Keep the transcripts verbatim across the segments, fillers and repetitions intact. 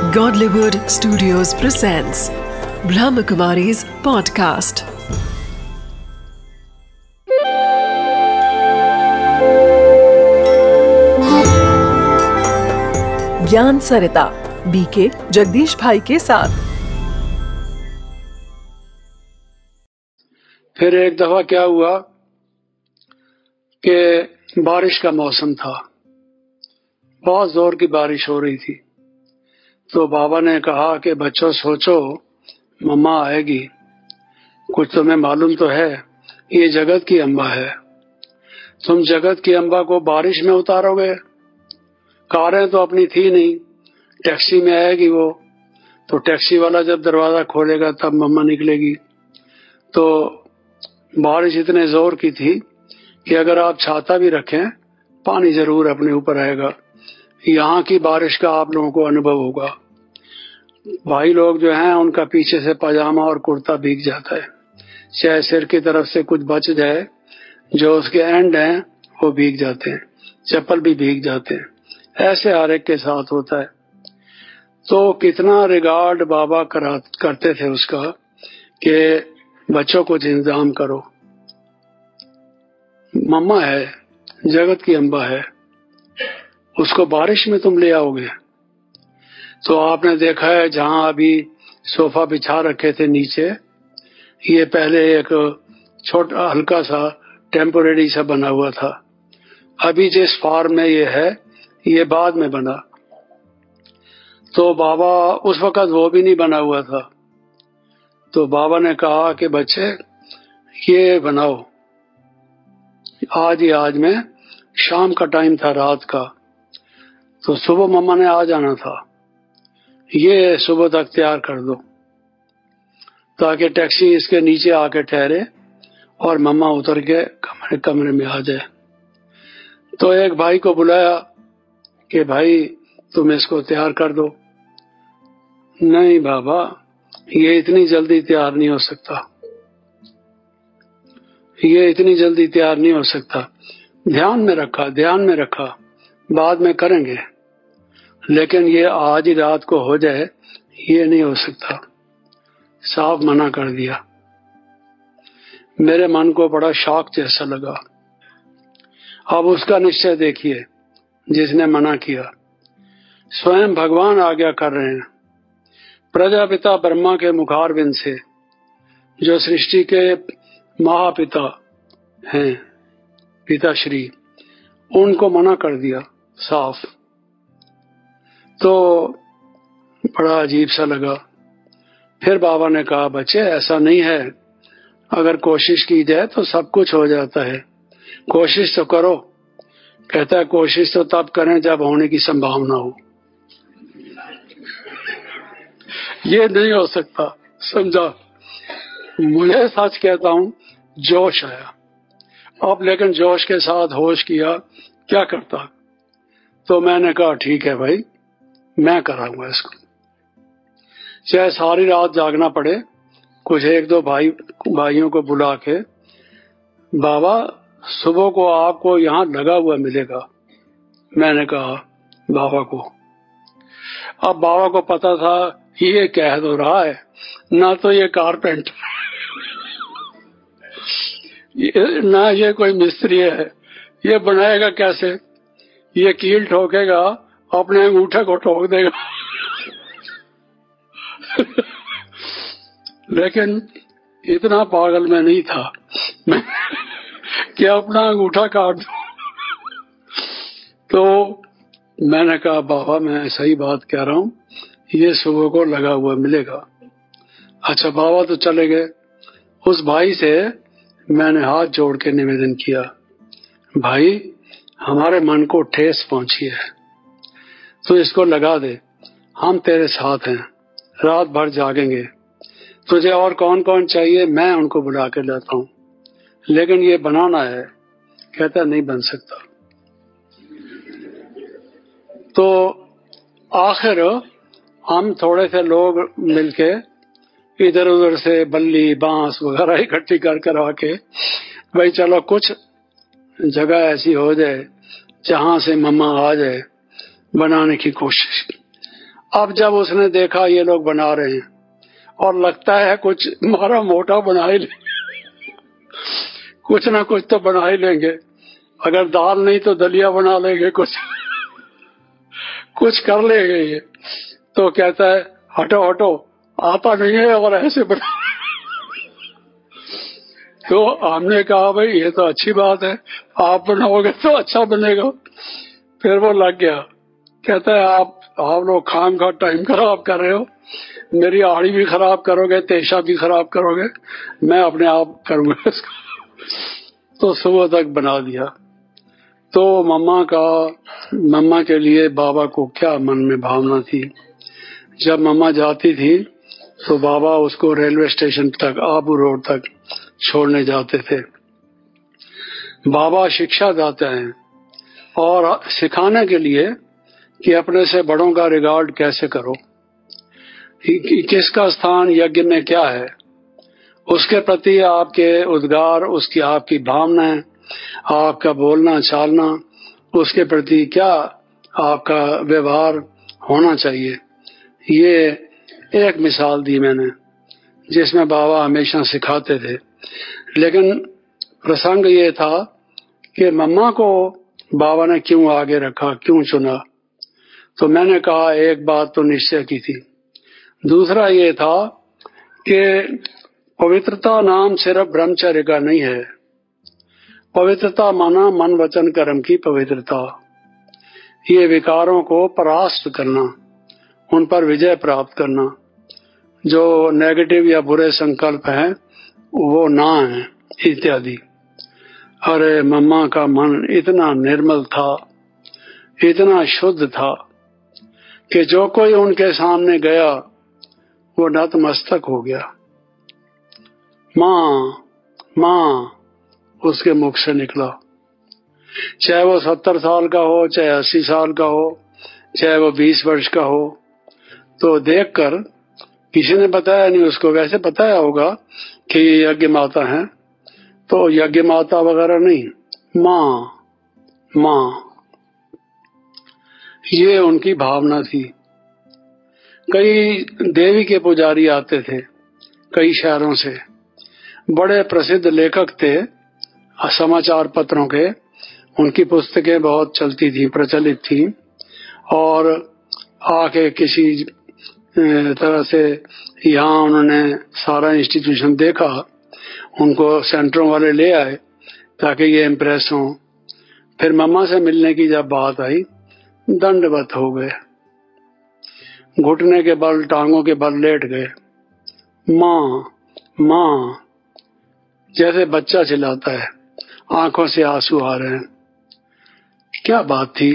Godlywood Studios presents Brahmakumari's podcast. ज्ञान सरिता BK Jagdish भाई के साथ। फिर एक दफा क्या हुआ कि बारिश का मौसम था, बहुत जोर की बारिश हो रही थी। तो बाबा ने कहा कि बच्चों सोचो, मम्मा आएगी, कुछ तुम्हें मालूम तो है, ये जगत की अम्बा है, तुम जगत की अम्बा को बारिश में उतारोगे? कारें तो अपनी थी नहीं, टैक्सी में आएगी वो, तो टैक्सी वाला जब दरवाजा खोलेगा तब मम्मा निकलेगी। तो बारिश इतने जोर की थी कि अगर आप छाता भी रखें पानी जरूर अपने ऊपर आएगा। यहाँ की बारिश का आप लोगों को अनुभव होगा। भाई लोग जो हैं उनका पीछे से पजामा और कुर्ता भीग जाता है, चाहे सिर की तरफ से कुछ बच जाए, जो उसके एंड हैं वो भीग जाते हैं, चप्पल भी भीग जाते हैं। ऐसे हर एक के साथ होता है। तो कितना रिगार्ड बाबा करा करते थे उसका कि बच्चों को इंतजाम करो, मम्मा है, जगत की अम्बा है, उसको बारिश में तुम ले आओगे। तो आपने देखा है जहां अभी सोफा बिछा रखे थे नीचे, ये पहले एक छोटा हल्का सा टेम्पोरेरी सा बना हुआ था। अभी जिस फॉर्म में ये है ये बाद में बना। तो बाबा उस वक्त वो भी नहीं बना हुआ था। तो बाबा ने कहा कि बच्चे ये बनाओ, आज ही आज में, शाम का टाइम था, रात का, तो सुबह मम्मा ने आ जाना था, ये सुबह तक तैयार कर दो ताकि टैक्सी इसके नीचे आके ठहरे और मम्मा उतर के कमरे कमरे में आ जाए। तो एक भाई को बुलाया कि भाई तुम इसको तैयार कर दो। नहीं बाबा, ये इतनी जल्दी तैयार नहीं हो सकता, ये इतनी जल्दी तैयार नहीं हो सकता। ध्यान में रखा ध्यान में रखा बाद में करेंगे, लेकिन ये आज ही रात को हो जाए ये नहीं हो सकता। साफ मना कर दिया। मेरे मन को बड़ा शॉक जैसा लगा। अब उसका निश्चय देखिए, जिसने मना किया स्वयं भगवान आज्ञा कर रहे हैं, प्रजापिता ब्रह्मा के मुखारविंद से, जो सृष्टि के महापिता हैं, पिताश्री, उनको मना कर दिया साफ। तो बड़ा अजीब सा लगा। फिर बाबा ने कहा बच्चे ऐसा नहीं है, अगर कोशिश की जाए तो सब कुछ हो जाता है, कोशिश तो करो। कहता है कोशिश तो तब करें जब होने की संभावना हो। ये नहीं हो सकता, समझा? मुझे सच कहता हूं जोश आया। अब लेकिन जोश के साथ होश किया, क्या करता? तो मैंने कहा ठीक है भाई, मैं कराऊंगा इसको, चाहे सारी रात जागना पड़े। कुछ एक दो भाई भाइयों को बुला के, बाबा सुबह को आपको यहाँ लगा हुआ मिलेगा। मैंने कहा बाबा को। अब बाबा को पता था ये कह तो रहा है, ना तो ये कारपेंटर ये, ना ये कोई मिस्त्री है, ये बनाएगा कैसे? ये कील ठोकेगा, अपने अंगूठे को ठोक देगा लेकिन इतना पागल मैं नहीं था मैं कि अपना अंगूठा काट दूं। तो मैंने कहा बाबा मैं सही बात कह रहा हूं, ये सुबह को लगा हुआ मिलेगा। अच्छा बाबा तो चले गए। उस भाई से मैंने हाथ जोड़ के निवेदन किया, भाई हमारे मन को ठेस पहुंची है, तो इसको लगा दे, हम तेरे साथ हैं, रात भर जागेंगे। तुझे और कौन कौन चाहिए मैं उनको बुला के लाता हूं, लेकिन ये बनाना है। कहता नहीं बन सकता। तो आखिर हम थोड़े से लोग मिलके इधर उधर से बल्ली बांस वगैरह इकट्ठी कर करवा के, भाई चलो कुछ जगह ऐसी हो जाए जहां से मम्मा आ जाए, बनाने की कोशिश की। अब जब उसने देखा ये लोग बना रहे हैं और लगता है कुछ मारा मोटा बना ही ले, कुछ ना कुछ तो बना ही लेंगे, अगर दाल नहीं तो दलिया बना लेंगे, कुछ कुछ कर लेंगे ये। तो कहता है हटो हटो, आता नहीं है और ऐसे बना। तो हमने कहा भाई ये तो अच्छी बात है, आप बनाओगे तो अच्छा बनेगा। फिर वो लग गया, कहता है आप आप लोग खाम खा टाइम खराब कर रहे हो, मेरी आड़ी भी खराब करोगे, तेशा भी खराब करोगे, मैं अपने आप करूंगा इसको। तो सुबह तक बना दिया। तो मम्मा का मम्मा के लिए बाबा को क्या मन में भावना थी, जब मम्मा जाती थी तो बाबा उसको रेलवे स्टेशन तक, आबू रोड तक छोड़ने जाते थे। बाबा शिक्षा देते हैं और सिखाने के लिए कि अपने से बड़ों का रिगार्ड कैसे करो, किसका स्थान यज्ञ में क्या है, उसके प्रति आपके उद्गार, उसकी आपकी भावनाएं, आपका बोलना चालना, उसके प्रति क्या आपका व्यवहार होना चाहिए। ये एक मिसाल दी मैंने जिसमें बाबा हमेशा सिखाते थे। लेकिन प्रसंग ये था कि मम्मा को बाबा ने क्यों आगे रखा, क्यों चुना। तो मैंने कहा एक बात तो निश्चय की थी, दूसरा ये था कि पवित्रता नाम सिर्फ ब्रह्मचर्य का नहीं है। पवित्रता माना मन वचन कर्म की पवित्रता, ये विकारों को परास्त करना, उन पर विजय प्राप्त करना, जो नेगेटिव या बुरे संकल्प हैं वो ना है इत्यादि। अरे मम्मा का मन इतना निर्मल था, इतना शुद्ध था कि जो कोई उनके सामने गया वो नतमस्तक हो गया। माँ माँ उसके मुख से निकला, चाहे वो सत्तर साल का हो, चाहे अस्सी साल का हो, चाहे वो बीस वर्ष का हो। तो देखकर किसी ने बताया नहीं उसको, वैसे बताया होगा कि ये यज्ञ माता है, तो यज्ञ माता वगैरह नहीं, माँ माँ, ये उनकी भावना थी। कई देवी के पुजारी आते थे कई शहरों से, बड़े प्रसिद्ध लेखक थे समाचार पत्रों के, उनकी पुस्तकें बहुत चलती थी, प्रचलित थी। और आके किसी तरह से यहाँ उन्होंने सारा इंस्टीट्यूशन देखा, उनको सेंटरों वाले ले आए ताकि ये इम्प्रेस हों। फिर मम्मा से मिलने की जब बात आई, दंडवत हो गए, घुटने के बल, टांगों के बल लेट गए। माँ माँ, जैसे बच्चा चिल्लाता है, आंखों से आंसू आ रहे हैं। क्या बात थी,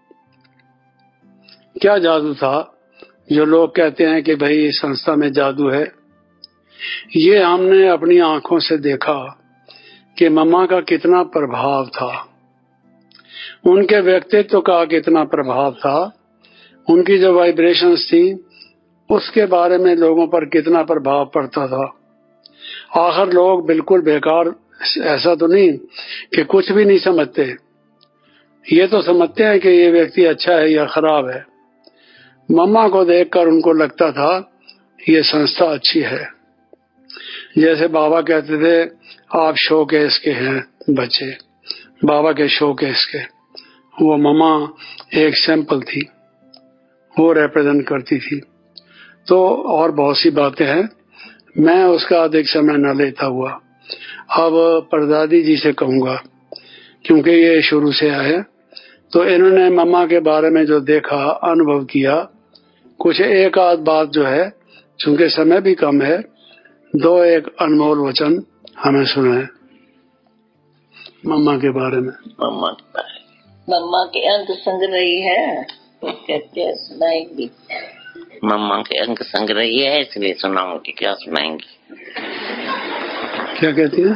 क्या जादू था जो लोग कहते हैं कि भाई इस संस्था में जादू है। ये हमने अपनी आंखों से देखा कि मम्मा का कितना प्रभाव था, उनके व्यक्तित्व का कितना प्रभाव था, उनकी जो वाइब्रेशंस थी उसके बारे में लोगों पर कितना प्रभाव पड़ता था। आखिर लोग बिल्कुल बेकार, ऐसा तो नहीं कि कुछ भी नहीं समझते, ये तो समझते हैं कि ये व्यक्ति अच्छा है या खराब है। मम्मा को देखकर उनको लगता था ये संस्था अच्छी है। जैसे बाबा कहते थे आप शोकेस के हैं बच्चे, बाबा के शोकेस के, वो मम्मा एक सैंपल थी, वो रिप्रेजेंट करती थी। तो और बहुत सी बातें हैं, मैं उसका अधिक समय न लेता हुआ अब परदादी जी से कहूँगा, क्योंकि ये शुरू से आए, तो इन्होंने मम्मा के बारे में जो देखा, अनुभव किया, कुछ एक आध बात जो है, चूंकि समय भी कम है, दो एक अनमोल वचन हमें सुनाए मम्मा के बारे में। मम्मा मम्मा के अंक संग रही है, कहते सुनाएंगी। मम्मा के अंक संग रही है इसलिए सुनाऊंगी, क्या सुनाएंगी। क्या कहती है?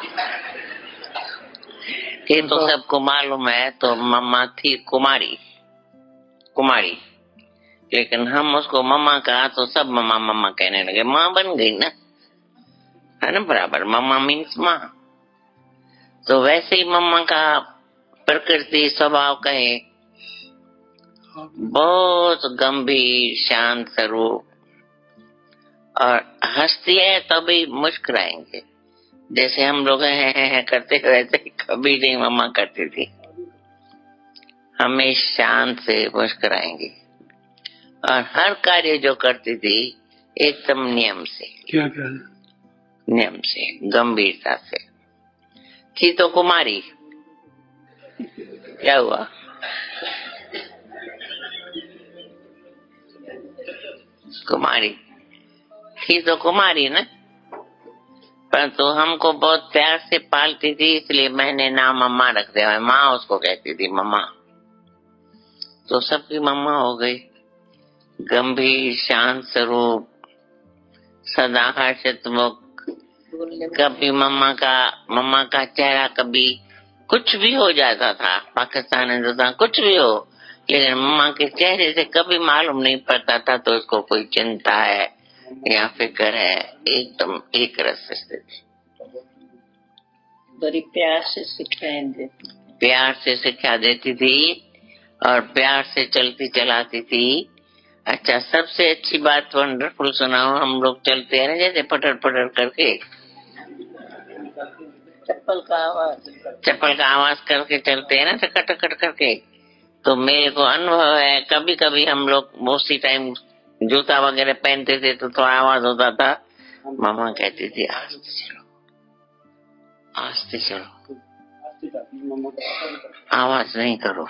ये तो सबको मालूम है। तो मम्मा थी कुमारी, कुमारी, लेकिन हम उसको मम्मा कहा तो सब मम्मा मम्मा कहने लगे, माँ बन गई ना, है ना, बराबर। मम्मा मीन्स माँ। तो वैसे ही मम्मा का प्रकृति स्वभाव कहे बहुत गंभीर शांत स्वरूप, और हंसती है तो भी मुस्कुराएंगे। जैसे हम लोग हैं है, है करते वैसे कभी नहीं मम्मा करती थी, हमें शांत से मुस्कुराएंगे। और हर कार्य जो करती थी एकदम नियम से। क्या क्या नियम से, गंभीरता से। थी तो कुमारी, क्या हुआ? कुमारी थी तो कुमारी ना, परंतु हमको बहुत प्यार से पालती थी, इसलिए मैंने नाम मम्मा रख दिया। माँ उसको कहती थी मम्मा, तो सबकी मम्मा हो गई। गंभीर शांत स्वरूप, सदा हर्षित मुख। कभी मम्मा का मम्मा का चेहरा कभी कुछ भी हो जाता था, पाकिस्तान हिंदुस्तान कुछ भी हो, लेकिन मम्मा के चेहरे से कभी मालूम नहीं पड़ता था तो उसको कोई चिंता है या फिक्र है। एकदम एक रस स्थिति, बड़ी प्यार से सिखाएं देती प्यार से सिखा देती थी और प्यार से चलती चलाती थी। अच्छा, सबसे अच्छी बात वंडरफुल सुनाओ। हम लोग चलते हैं ना जैसे पटर पटर करके, चप्पल का आवाज चप्पल का आवाज करके चलते हैं ना, टकट टकट करके। तो मेरे को अनुभव है, कभी कभी हम लोग उसी टाइम जूता वगैरह पहनते थे तो थोड़ा आवाज होता था। मामा कहती थी आस्ते चलो, आस्ते चलो, आवाज नहीं करो,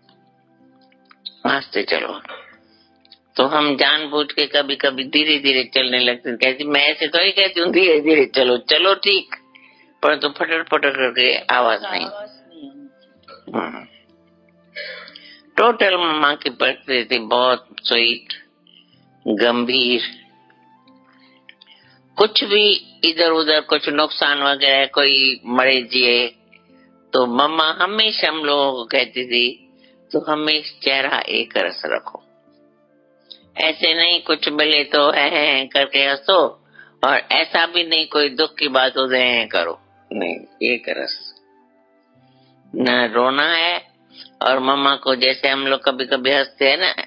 आस्ते चलो। तो हम जानबूझ के कभी कभी धीरे धीरे चलने लगते। कहती मैं ऐसे तो ही कहती हूँ धीरे धीरे चलो, चलो ठीक, पर तो फटर फटर करके आवाज नहीं। टोटल मम्मा की परिस्थिति बहुत स्वीट, गंभीर। कुछ भी इधर उधर कुछ नुकसान वगैरह, कोई मरीजी है तो मम्मा हमेशा हम लोगों को कहती थी तो हमेशा चेहरा एक रस रखो। ऐसे नहीं कुछ मिले तो है, है करके हंसो, और ऐसा भी नहीं कोई दुख की बात हो जाए करो, नहीं, एक रस। न रोना है, और मम्मा को जैसे हम लोग कभी कभी हंसते हैं ना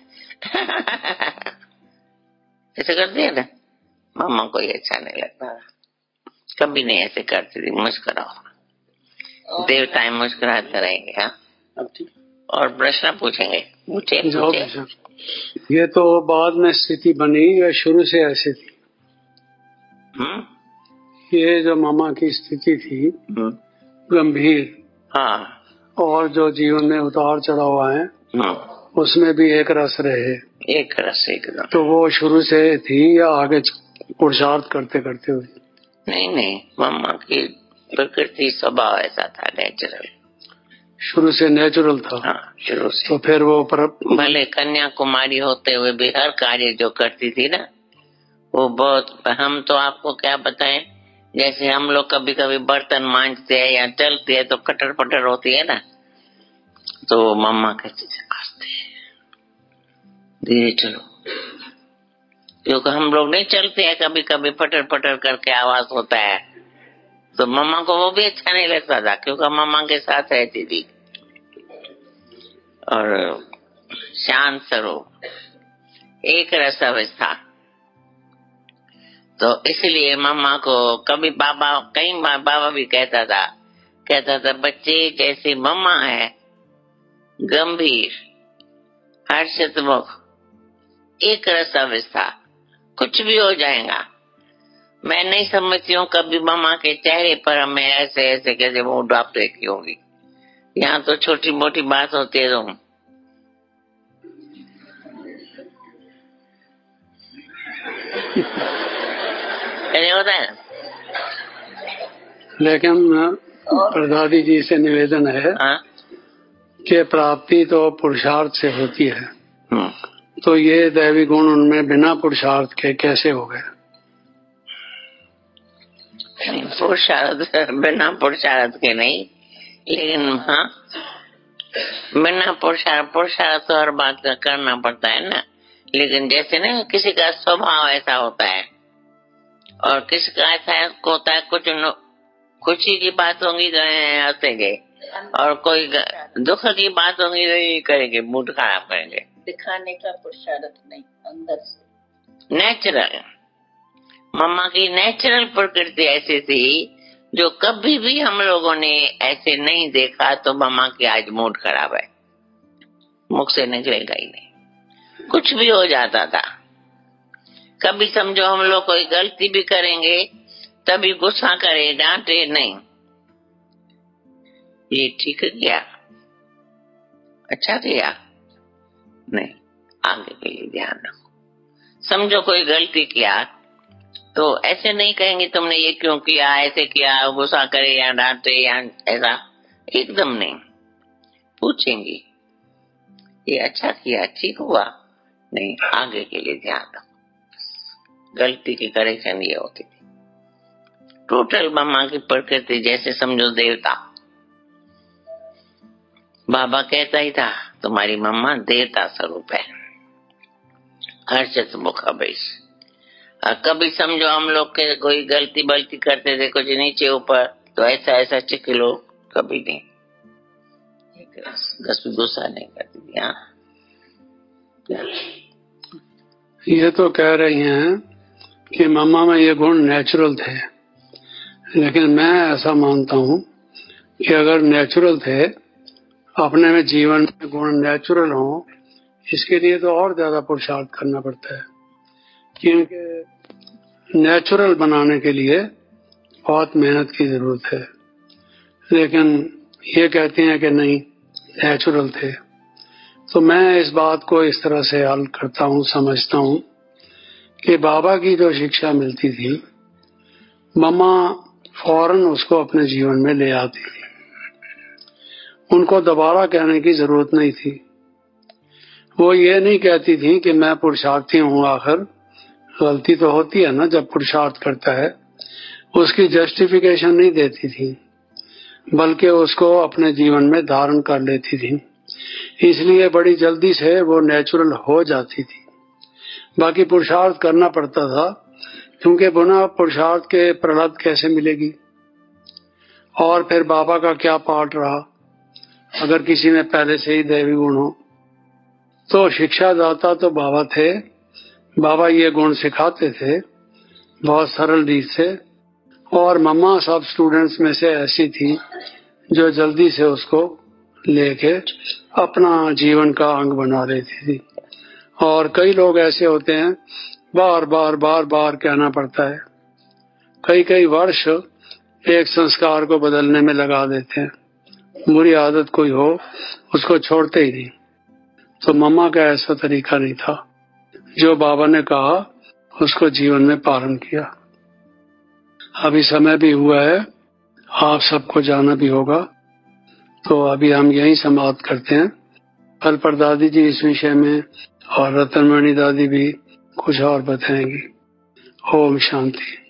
ऐसे करते हैं ना, मम्मा को ये अच्छा नहीं लगता। कभी नहीं ऐसे करती थी, मुस्कुराओ, देवताएं मुस्कुराते रहेंगे। हाँ, और प्रश्न पूछेंगे, पूछे पूछे। ये तो बाद में स्थिति बनी या शुरू से ऐसी थी? हम्म, ये जो मामा की स्थिति थी गंभीर, हाँ, और जो जीवन में उतार चढ़ाव आए उसमें भी एक रस रहे, एक रस एकदम। तो वो शुरू से थी या आगे पुरुषार्थ करते करते हुए? नहीं नहीं, मम्मा की प्रकृति स्वभाव ऐसा था, नेचुरल, शुरू से नेचुरल था। हाँ, शुरू से। तो फिर वो पर... भले कन्याकुमारी होते हुए भी हर कार्य जो करती थी ना, वो बहुत, हम तो आपको क्या बताएं, जैसे हम लोग कभी कभी बर्तन मांजते हैं या चलते हैं तो कटर पटर होती है ना, तो मम्मा कहती थी आस्ते धीरे चलो, क्योंकि हम लोग नहीं चलते हैं, कभी कभी पटर पटर करके आवाज होता है, तो मम्मा को वो भी अच्छा नहीं लगता था, क्योंकि मम्मा के साथ रहती थी। और शांत स्वरूप, एक रस अवस्था, तो इसलिए मम्मा को कभी बाबा, कई बार बाबा भी कहता था कहता था बच्चे जैसे मम्मा है, गंभीर, हर्षित मुख, एक रस अवस्था, कुछ भी हो जाएगा। मैं नहीं समझती हूँ कभी मम्मा के चेहरे पर हमें ऐसे ऐसे कैसे वो ड्रॉप देखी होगी। यहाँ तो छोटी मोटी बात होती है तो होता है। लेकिन प्रदादी जी से निवेदन है हाँ? कि प्राप्ति तो पुरुषार्थ से होती है, तो ये दैवी गुण उनमें बिना पुरुषार्थ के कैसे हो गए? पुरुषार्थ, बिना पुरुषार्थ के नहीं, लेकिन हाँ, बिना पुरुषार्थ, पुरुषार्थ तो हर बात का करना पड़ता है ना। लेकिन जैसे ना किसी का स्वभाव ऐसा होता है और किसी का ऐसा होता है, कुछ खुशी की बात होंगी तो हंसेंगे, और कोई दुख की बात होंगी तो ये करेंगे, मूड खराब करेंगे। दिखाने का पुरुषार्थ नहीं, अंदर से नेचुरल। मम्मा की नेचुरल प्रकृति ऐसी थी जो कभी भी हम लोगों ने ऐसे नहीं देखा तो मम्मा की आज मूड खराब है, मुख से निकलेगा ही नहीं, कुछ भी हो जाता था। कभी समझो हम लोग कोई गलती भी करेंगे तभी गुस्सा करे, डांटे नहीं, ये ठीक किया, अच्छा किया, नहीं, आगे के लिए ध्यान रखो। समझो कोई गलती किया तो ऐसे नहीं कहेंगे तुमने ये क्यों किया, ऐसे किया, गुस्सा करे या डांटे या ऐसा, एकदम नहीं, पूछेंगे ये अच्छा किया, ठीक हुआ, नहीं, आगे के लिए ध्यान रखो। गलती की करेक्शन ये होती थी। टोटल मम्मा की प्रकृति जैसे समझो देवता। बाबा कहता ही था तुम्हारी मम्मा देवता स्वरूप है, हर्षित मुख अभेश। कभी समझो हम लोग के कोई गलती बल्ती करते थे कुछ नीचे ऊपर तो ऐसा ऐसा चिक लो, कभी नहीं, बस गुस्सा नहीं करती थी। हाँ, ये तो कह रही हैं कि मम्मा में ये गुण नेचुरल थे, लेकिन मैं ऐसा मानता हूँ कि अगर नेचुरल थे, अपने में जीवन में गुण नेचुरल हो, इसके लिए तो और ज्यादा पुरुषार्थ करना पड़ता है, क्योंकि नेचुरल बनाने के लिए बहुत मेहनत की जरूरत है। लेकिन ये कहते हैं कि नहीं, नेचुरल थे। तो मैं इस बात को इस तरह से हल करता हूँ, समझता हूँ कि बाबा की जो शिक्षा मिलती थी, मम्मा फौरन उसको अपने जीवन में ले आती थी, उनको दोबारा कहने की जरूरत नहीं थी। वो ये नहीं कहती थी कि मैं पुरुषार्थी हूँ, आखिर गलती तो होती है ना जब पुरुषार्थ करता है, उसकी जस्टिफिकेशन नहीं देती थी, बल्कि उसको अपने जीवन में धारण कर लेती थी। इसलिए बड़ी जल्दी से वो नेचुरल हो जाती थी। बाकी पुरुषार्थ करना पड़ता था, क्योंकि बिना पुरुषार्थ के प्रहलाद कैसे मिलेगी। और फिर बाबा का क्या पार्ट रहा, अगर किसी में पहले से ही दैवी गुण हो। तो शिक्षादाता तो बाबा थे, बाबा ये गुण सिखाते थे बहुत सरल रीत से, और मम्मा सब स्टूडेंट्स में से ऐसी थी जो जल्दी से उसको लेके अपना जीवन का अंग बना लेती थी। और कई लोग ऐसे होते हैं, बार बार बार बार कहना पड़ता है, कई कई वर्ष एक संस्कार को बदलने में लगा देते हैं। बुरी आदत कोई हो उसको छोड़ते ही नहीं। तो मम्मा का ऐसा तरीका नहीं था, जो बाबा ने कहा उसको जीवन में पालन किया। अभी समय भी हुआ है, आप सबको जाना भी होगा, तो अभी हम यहीं समाप्त करते हैं। कल पर दादी जी इस विषय में और रतनमणि दादी भी कुछ और बताएंगी। ओम शांति।